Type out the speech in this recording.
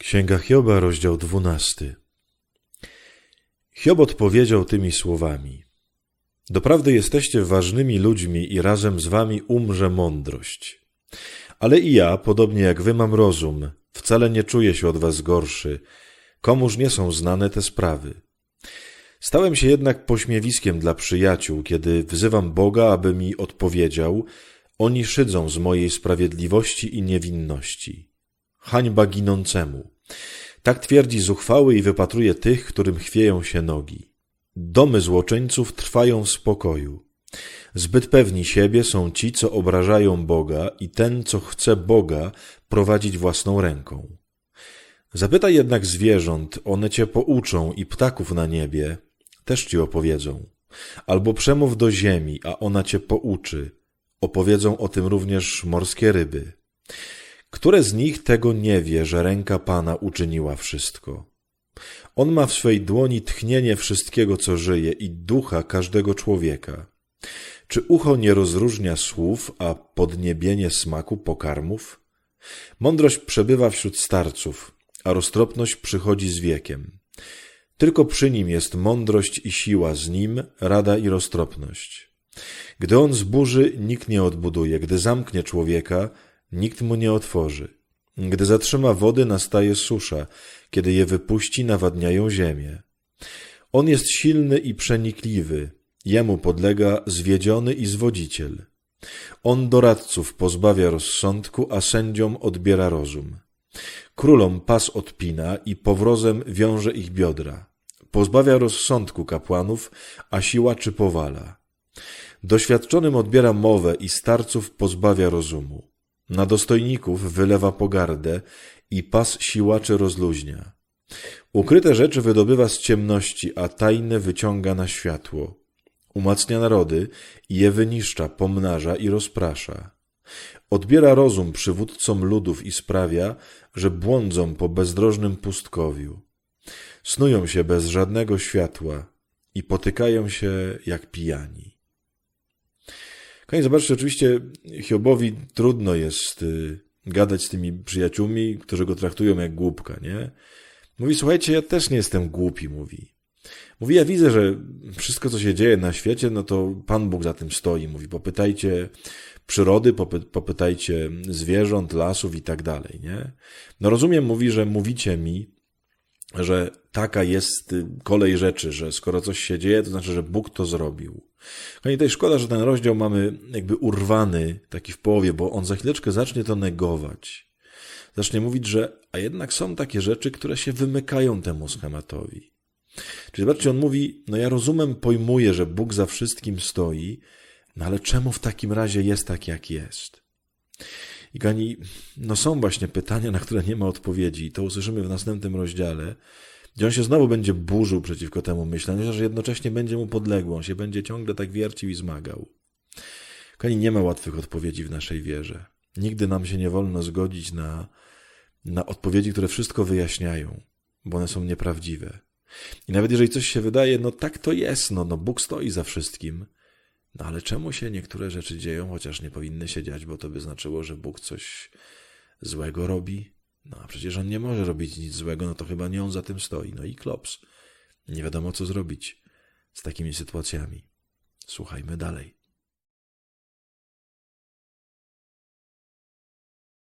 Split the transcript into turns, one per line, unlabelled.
Księga Hioba, rozdział 12. Hiob odpowiedział tymi słowami: Doprawdy jesteście ważnymi ludźmi i razem z wami umrze mądrość. Ale i ja, podobnie jak wy, mam rozum, wcale nie czuję się od was gorszy. Komuż nie są znane te sprawy. Stałem się jednak pośmiewiskiem dla przyjaciół, kiedy wzywam Boga, aby mi odpowiedział. Oni szydzą z mojej sprawiedliwości i niewinności. Hańba ginącemu. Tak twierdzi zuchwały i wypatruje tych, którym chwieją się nogi. Domy złoczyńców trwają w spokoju. Zbyt pewni siebie są ci, co obrażają Boga i ten, co chce Boga prowadzić własną ręką. Zapytaj jednak zwierząt, one cię pouczą i ptaków na niebie też ci opowiedzą. Albo przemów do ziemi, a ona cię pouczy. Opowiedzą o tym również morskie ryby. Które z nich tego nie wie, że ręka Pana uczyniła wszystko? On ma w swej dłoni tchnienie wszystkiego, co żyje i ducha każdego człowieka. Czy ucho nie rozróżnia słów, a podniebienie smaku pokarmów? Mądrość przebywa wśród starców, a roztropność przychodzi z wiekiem. Tylko przy nim jest mądrość i siła, z nim rada i roztropność. Gdy on zburzy, nikt nie odbuduje, gdy zamknie człowieka, nikt mu nie otworzy. Gdy zatrzyma wody, nastaje susza, kiedy je wypuści, nawadniają ziemię. On jest silny i przenikliwy, jemu podlega zwiedziony i zwodziciel. On doradców pozbawia rozsądku, a sędziom odbiera rozum. Królom pas odpina i powrozem wiąże ich biodra. Pozbawia rozsądku kapłanów, a siłaczy powala. Doświadczonym odbiera mowę i starców pozbawia rozumu. Na dostojników wylewa pogardę i pas siłaczy rozluźnia. Ukryte rzeczy wydobywa z ciemności, a tajne wyciąga na światło. Umacnia narody i je wyniszcza, pomnaża i rozprasza. Odbiera rozum przywódcom ludów i sprawia, że błądzą po bezdrożnym pustkowiu. Snują się bez żadnego światła i potykają się jak pijani. Kochani, zobaczcie, oczywiście Hiobowi trudno jest gadać z tymi przyjaciółmi, którzy go traktują jak głupka, nie? Mówi, słuchajcie, ja też nie jestem głupi, mówi. Mówi, ja widzę, że wszystko, co się dzieje na świecie, no to Pan Bóg za tym stoi. Mówi, popytajcie przyrody, popytajcie zwierząt, lasów i tak dalej, nie? No rozumiem, mówi, że mówicie mi, że taka jest kolej rzeczy, że skoro coś się dzieje, to znaczy, że Bóg to zrobił. No i tutaj szkoda, że ten rozdział mamy jakby urwany, taki w połowie, bo on za chwileczkę zacznie to negować. Zacznie mówić, że a jednak są takie rzeczy, które się wymykają temu schematowi. Czyli zobaczcie, on mówi, no ja rozumem, pojmuję, że Bóg za wszystkim stoi, no ale czemu w takim razie jest tak, jak jest? I kochani, no są właśnie pytania, na które nie ma odpowiedzi i to usłyszymy w następnym rozdziale, gdzie on się znowu będzie burzył przeciwko temu myśleniu, że jednocześnie będzie mu podległy, on się będzie ciągle tak wiercił i zmagał. Kochani, nie ma łatwych odpowiedzi w naszej wierze. Nigdy nam się nie wolno zgodzić na odpowiedzi, które wszystko wyjaśniają, bo one są nieprawdziwe. I nawet jeżeli coś się wydaje, no tak to jest, no Bóg stoi za wszystkim, no ale czemu się niektóre rzeczy dzieją, chociaż nie powinny się dziać, bo to by znaczyło, że Bóg coś złego robi? No a przecież on nie może robić nic złego, no to chyba nie on za tym stoi. No i klops. Nie wiadomo, co zrobić z takimi sytuacjami. Słuchajmy dalej.